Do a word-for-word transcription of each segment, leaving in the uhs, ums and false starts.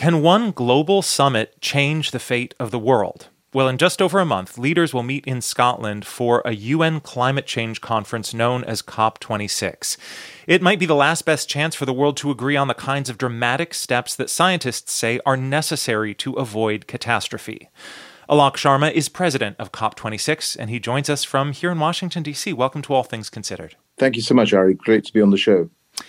Can one global summit change the fate of the world? Well, in just over a month, leaders will meet in Scotland for a U N climate change conference known as COP twenty-six. It might be the last best chance for the world to agree on the kinds of dramatic steps that scientists say are necessary to avoid catastrophe. Alok Sharma is president of COP twenty-six, and he joins us from here in Washington, D C. Welcome to All Things Considered. Thank you so much, Ari. Great to be on the show.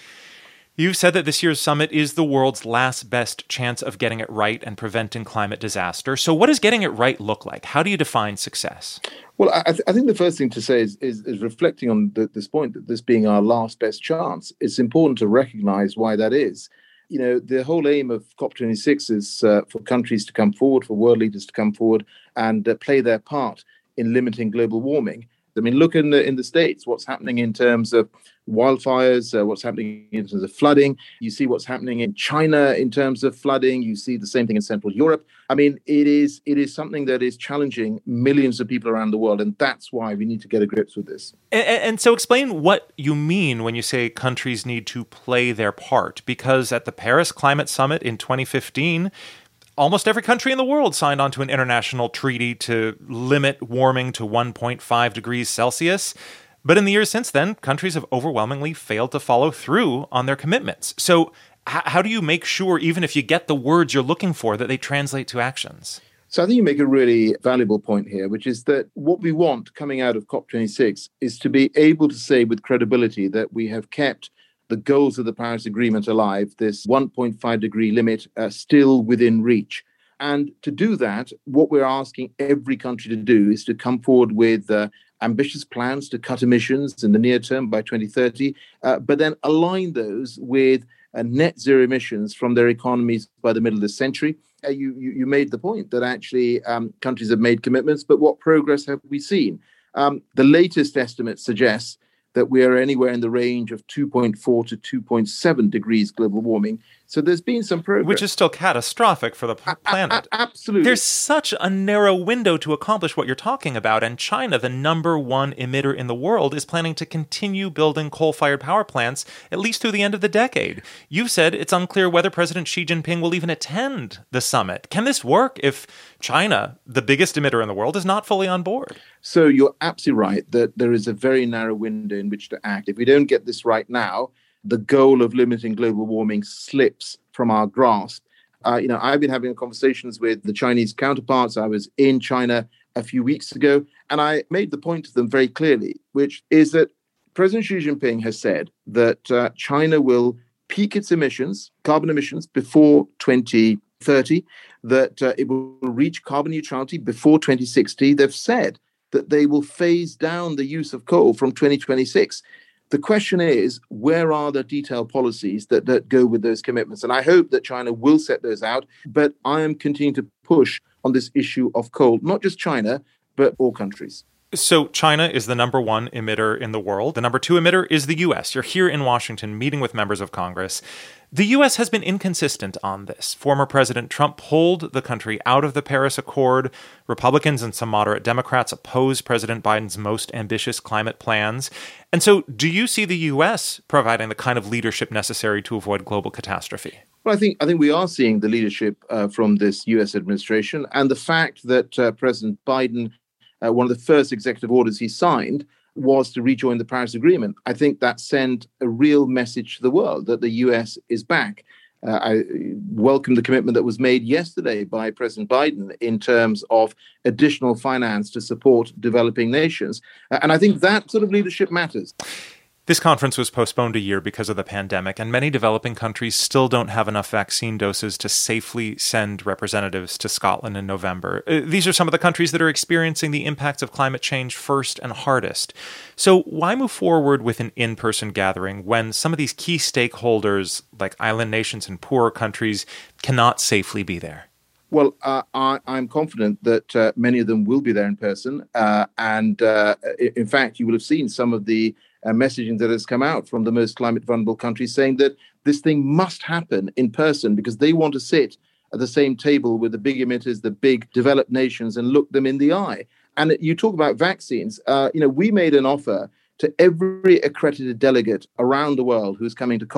You've said that this year's summit is the world's last best chance of getting it right and preventing climate disaster. So what does getting it right look like? How do you define success? Well, I, th- I think the first thing to say is, is, is reflecting on the, this point, that this being our last best chance, it's important to recognize why that is. You know, the whole aim of COP twenty-six is uh, for countries to come forward, for world leaders to come forward and uh, play their part in limiting global warming. I mean, look in the in the States, what's happening in terms of wildfires, uh, what's happening in terms of flooding. You see what's happening in China in terms of flooding. You see the same thing in Central Europe. I mean, it is it is something that is challenging millions of people around the world. And that's why we need to get a grips with this. And, and so explain what you mean when you say countries need to play their part, because at the Paris Climate Summit in twenty fifteen, almost every country in the world signed on to an international treaty to limit warming to one point five degrees Celsius. But in the years since then, countries have overwhelmingly failed to follow through on their commitments. So h- how do you make sure, even if you get the words you're looking for, that they translate to actions? So I think you make a really valuable point here, which is that what we want coming out of COP twenty-six is to be able to say with credibility that we have kept the goals of the Paris Agreement alive, this one point five degree limit uh, still within reach. And to do that, what we're asking every country to do is to come forward with uh, ambitious plans to cut emissions in the near term by twenty thirty, uh, but then align those with uh, net zero emissions from their economies by the middle of the century. Uh, you, you, you made the point that actually um, countries have made commitments, but what progress have we seen? Um, the latest estimate suggests that we are anywhere in the range of two point four to two point seven degrees global warming. So there's been some progress. Which is still catastrophic for the planet. A- a- absolutely. There's such a narrow window to accomplish what you're talking about. And China, the number one emitter in the world, is planning to continue building coal-fired power plants at least through the end of the decade. You've said it's unclear whether President Xi Jinping will even attend the summit. Can this work if China, the biggest emitter in the world, is not fully on board? So you're absolutely right that there is a very narrow window in which to act. If we don't get this right now, the goal of limiting global warming slips from our grasp. Uh, you know, I've been having conversations with the Chinese counterparts. I was in China a few weeks ago, and I made the point to them very clearly, which is that President Xi Jinping has said that uh, China will peak its emissions, carbon emissions, before twenty thirty, that uh, it will reach carbon neutrality before twenty sixty. They've said that they will phase down the use of coal from twenty twenty-six. The question is, where are the detailed policies that, that go with those commitments? And I hope that China will set those out. But I am continuing to push on this issue of coal, not just China, but all countries. So China is the number one emitter in the world. The number two emitter is the U S. You're here in Washington meeting with members of Congress. The U S has been inconsistent on this. Former President Trump pulled the country out of the Paris Accord. Republicans and some moderate Democrats oppose President Biden's most ambitious climate plans. And so do you see the U S providing the kind of leadership necessary to avoid global catastrophe? Well, I think I think we are seeing the leadership uh, from this U S administration, and the fact that uh, President Biden, uh, one of the first executive orders he signed was to rejoin the Paris Agreement. I think that sent a real message to the world that the U S is back. Uh, I welcome the commitment that was made yesterday by President Biden in terms of additional finance to support developing nations. Uh, and I think that sort of leadership matters. This conference was postponed a year because of the pandemic, and many developing countries still don't have enough vaccine doses to safely send representatives to Scotland in November. These are some of the countries that are experiencing the impacts of climate change first and hardest. So why move forward with an in-person gathering when some of these key stakeholders, like island nations and poorer countries, cannot safely be there? Well, uh, I, I'm confident that uh, many of them will be there in person. Uh, and uh, in fact, you will have seen some of the uh, messaging that has come out from the most climate vulnerable countries saying that this thing must happen in person because they want to sit at the same table with the big emitters, the big developed nations, and look them in the eye. And you talk about vaccines. Uh, you know, we made an offer to every accredited delegate around the world who's coming to COP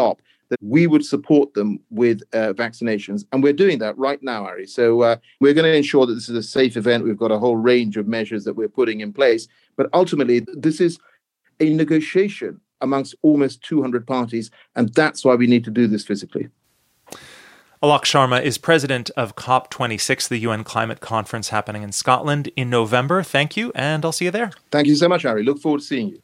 that we would support them with uh, vaccinations. And we're doing that right now, Ari. So uh, we're going to ensure that this is a safe event. We've got a whole range of measures that we're putting in place. But ultimately, this is a negotiation amongst almost two hundred parties. And that's why we need to do this physically. Alok Sharma is president of COP twenty-six, the U N climate conference happening in Scotland in November. Thank you, and I'll see you there. Thank you so much, Ari. Look forward to seeing you.